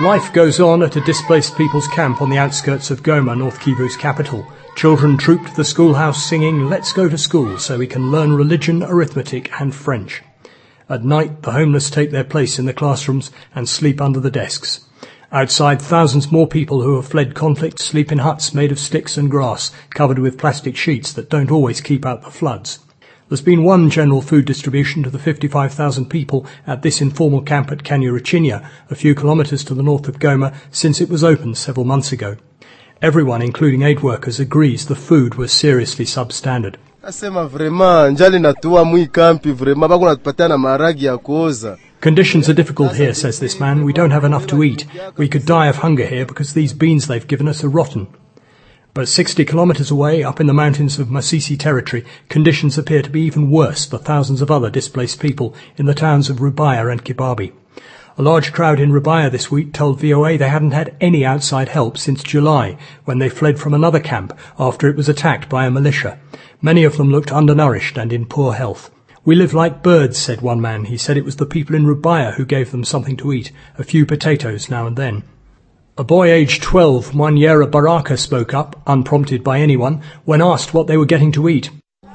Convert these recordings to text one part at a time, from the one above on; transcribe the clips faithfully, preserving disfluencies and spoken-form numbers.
Life goes on at a displaced people's camp on the outskirts of Goma, North Kivu's capital. Children troop to the schoolhouse singing, "Let's go to school so we can learn religion, arithmetic and French." At night, the homeless take their place in the classrooms and sleep under the desks. Outside, thousands more people who have fled conflict sleep in huts made of sticks and grass, covered with plastic sheets that don't always keep out the floods. There's been one general food distribution to the fifty-five thousand people at this informal camp at Kanyaruchinya, a few kilometres to the north of Goma, since it was opened several months ago. Everyone, including aid workers, agrees the food was seriously substandard. Conditions are difficult here, says this man. We don't have enough to eat. We could die of hunger here because these beans they've given us are rotten. But sixty kilometres away, up in the mountains of Masisi territory, conditions appear to be even worse for thousands of other displaced people in the towns of Rubaya and Kibabi. A large crowd in Rubaya this week told V O A they hadn't had any outside help since July, when they fled from another camp after it was attacked by a militia. Many of them looked undernourished and in poor health. "We live like birds," said one man. He said it was the people in Rubaya who gave them something to eat, a few potatoes now and then. A boy aged twelve, Mwanyera Baraka, spoke up, unprompted by anyone, when asked what they were getting to eat.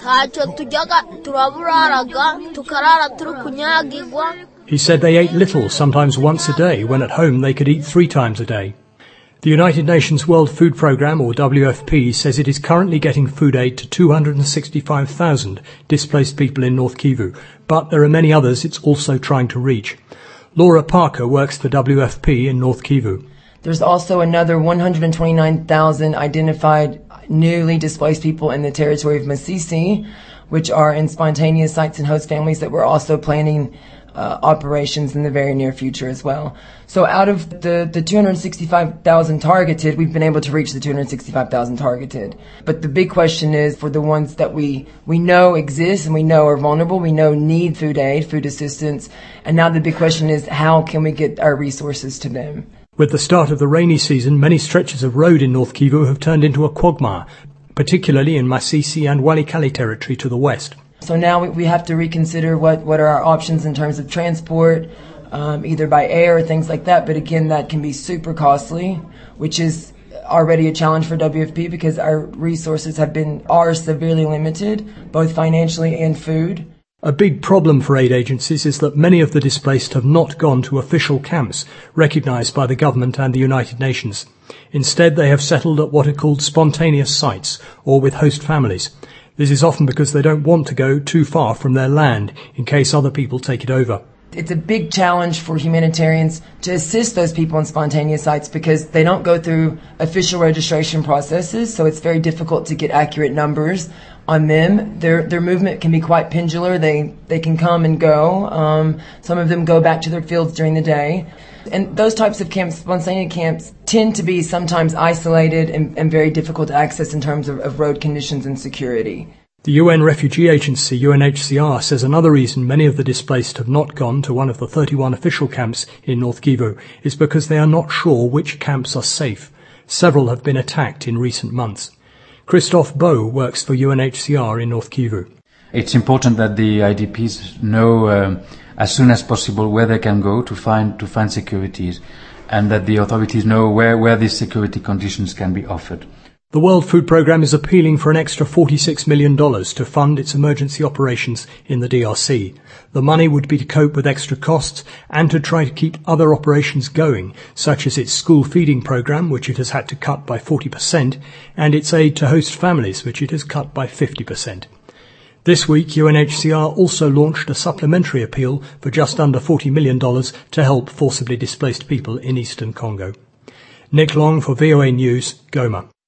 He said they ate little, sometimes once a day, when at home they could eat three times a day. The United Nations World Food Programme, or W F P, says it is currently getting food aid to two hundred sixty-five thousand displaced people in North Kivu, but there are many others it's also trying to reach. Laura Parker works for W F P in North Kivu. There's also another one hundred twenty-nine thousand identified newly displaced people in the territory of Masisi, which are in spontaneous sites and host families that we're also planning uh, operations in the very near future as well. So out of the, the two hundred sixty-five thousand targeted, we've been able to reach the two hundred sixty-five thousand targeted. But the big question is for the ones that we, we know exist and we know are vulnerable, we know need food aid, food assistance, and now the big question is how can we get our resources to them? With the start of the rainy season, many stretches of road in North Kivu have turned into a quagmire, particularly in Masisi and Walikale territory to the west. So now we have to reconsider what, what are our options in terms of transport, um, either by air or things like that. But again, that can be super costly, which is already a challenge for W F P because our resources have been, are severely limited, both financially and food. A big problem for aid agencies is that many of the displaced have not gone to official camps recognised by the government and the United Nations. Instead, they have settled at what are called spontaneous sites, or with host families. This is often because they don't want to go too far from their land in case other people take it over. It's a big challenge for humanitarians to assist those people in spontaneous sites because they don't go through official registration processes, so it's very difficult to get accurate numbers on them. Their their movement can be quite pendular. They they can come and go. Um, some of them go back to their fields during the day. And those types of camps, spontaneous camps, tend to be sometimes isolated and, and very difficult to access in terms of, of road conditions and security. The U N Refugee Agency, U N H C R, says another reason many of the displaced have not gone to one of the thirty-one official camps in North Kivu is because they are not sure which camps are safe. Several have been attacked in recent months. Christophe Beau works for U N H C R in North Kivu. It's important that the I D Ps know um, as soon as possible where they can go to find to find securities, and that the authorities know where, where these security conditions can be offered. The World Food Programme is appealing for an extra forty-six million dollars to fund its emergency operations in the D R C. The money would be to cope with extra costs and to try to keep other operations going, such as its school feeding programme, which it has had to cut by forty percent, and its aid to host families, which it has cut by fifty percent. This week, U N H C R also launched a supplementary appeal for just under forty million dollars to help forcibly displaced people in eastern Congo. Nick Long for V O A News, Goma.